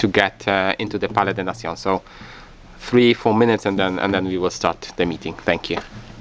to get into the Palais des Nations. So 3-4 minutes and then we will start the meeting. Thank you.